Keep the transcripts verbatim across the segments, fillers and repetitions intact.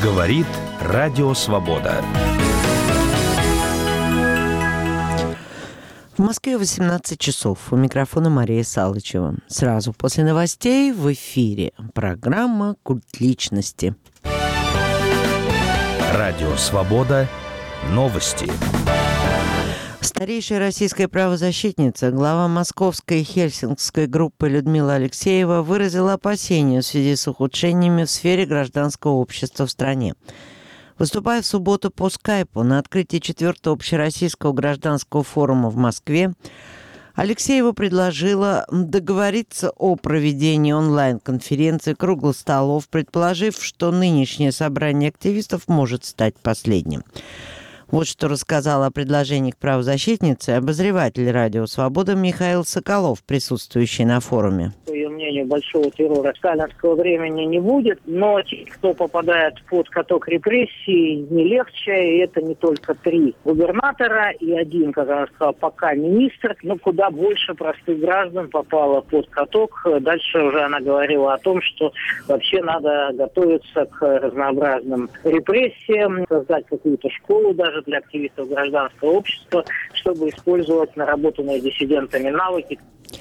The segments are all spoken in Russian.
Говорит Радио Свобода. В Москве восемнадцать часов. У микрофона Мария Салычева. Сразу после новостей в эфире программа «Культ личности». Радио Свобода. Новости. Старейшая российская правозащитница, глава московской и хельсинкской группы Людмила Алексеева выразила опасения в связи с ухудшениями в сфере гражданского общества в стране. Выступая в субботу по скайпу на открытии четвертого общероссийского гражданского форума в Москве, Алексеева предложила договориться о проведении онлайн-конференции круглых столов, предположив, что нынешнее собрание активистов может стать последним. Вот что рассказал о предложениях правозащитницы обозреватель «Радио Свобода» Михаил Соколов, присутствующий на форуме. По ее мнению, большого террора сталинского времени не будет, но те, кто попадает под каток репрессий, не легче. И это не только три губернатора и один, как она сказала, пока министр, но куда больше простых граждан попало под каток. Дальше уже она говорила о том, что вообще надо готовиться к разнообразным репрессиям, создать какую-то школу даже для активистов гражданского общества, чтобы использовать наработанные диссидентами навыки.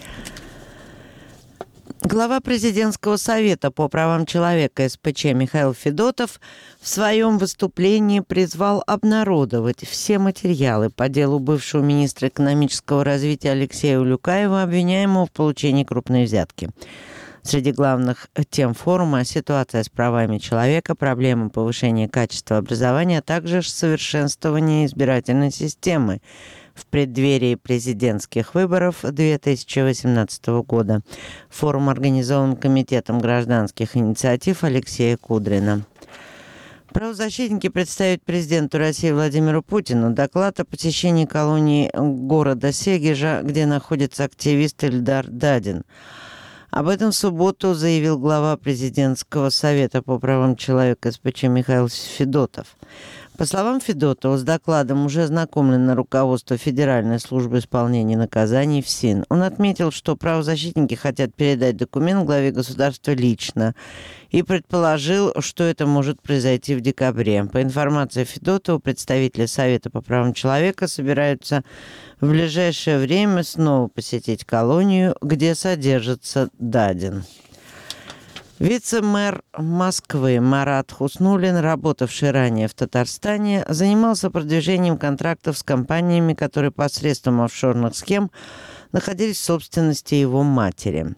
Глава президентского совета по правам человека эс пэ че Михаил Федотов в своем выступлении призвал обнародовать все материалы по делу бывшего министра экономического развития Алексея Улюкаева, обвиняемого в получении крупной взятки. Среди главных тем форума – ситуация с правами человека, проблемы повышения качества образования, а также совершенствование избирательной системы в преддверии президентских выборов две тысячи восемнадцатого года. Форум организован Комитетом гражданских инициатив Алексея Кудрина. Правозащитники представят президенту России Владимиру Путину доклад о посещении колонии города Сегежа, где находится активист Ильдар Дадин. Об этом в субботу заявил глава президентского совета по правам человека эс пэ че Михаил Федотов. По словам Федотова, с докладом уже ознакомлено руководство Федеральной службы исполнения наказаний ФСИН. Он отметил, что правозащитники хотят передать документ главе государства лично и предположил, что это может произойти в декабре. По информации Федотова, представители Совета по правам человека собираются в ближайшее время снова посетить колонию, где содержится Дадин. Вице-мэр Москвы Марат Хуснуллин, работавший ранее в Татарстане, занимался продвижением контрактов с компаниями, которые посредством офшорных схем находились в собственности его матери.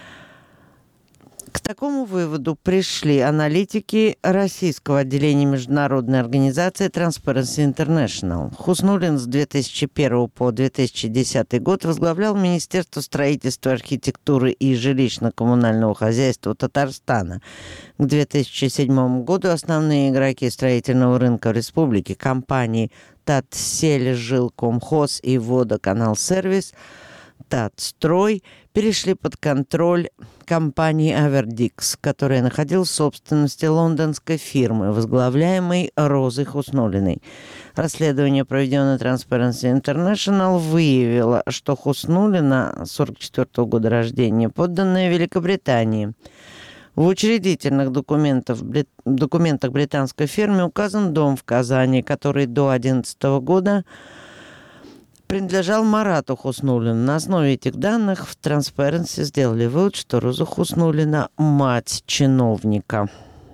К такому выводу пришли аналитики российского отделения международной организации Transparency International. Хуснуллин с две тысячи первого по две тысячи десятый год возглавлял Министерство строительства, архитектуры и жилищно-коммунального хозяйства Татарстана. К две тысячи седьмому году основные игроки строительного рынка в республике, компании Татсельжилкомхоз и Водоканалсервис, Татстрой, перешли под контроль компании Авердикс, которая находилась в собственности лондонской фирмы, возглавляемой Розой Хуснуллиной. Расследование, проведенное Transparency International, выявило, что Хуснуллина, сорок четвёртого года рождения, подданная Великобритании. В учредительных документах, документах британской фирмы указан дом в Казани, который до две тысячи одиннадцатого года принадлежал Марату Хуснуллину. На основе этих данных в Transparency сделали вывод, что Роза Хуснуллина – мать чиновника.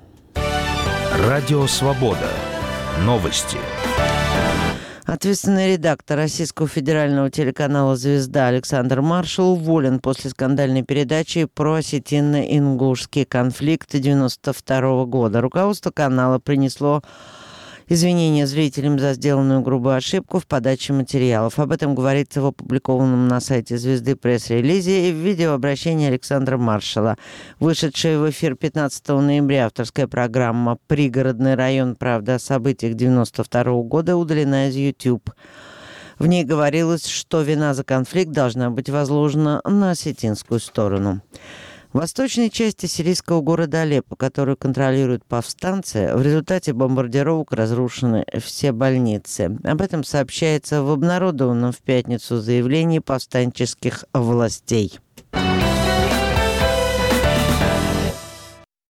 Радио Свобода. Новости. Ответственный редактор российского федерального телеканала «Звезда» Александр Маршал уволен после скандальной передачи про осетино-ингушский конфликт девяносто второго года. Руководство канала принесло извинения зрителям за сделанную грубую ошибку в подаче материалов. Об этом говорится в опубликованном на сайте «Звезды» пресс-релизе и в видеообращении Александра Маршала. Вышедшая в эфир пятнадцатого ноября авторская программа «Пригородный район. Правда о событиях девяносто второго года» удалена из YouTube. В ней говорилось, что вина за конфликт должна быть возложена на осетинскую сторону. В восточной части сирийского города Алеппо, которую контролируют повстанцы, в результате бомбардировок разрушены все больницы. Об этом сообщается в обнародованном в пятницу заявлении повстанческих властей.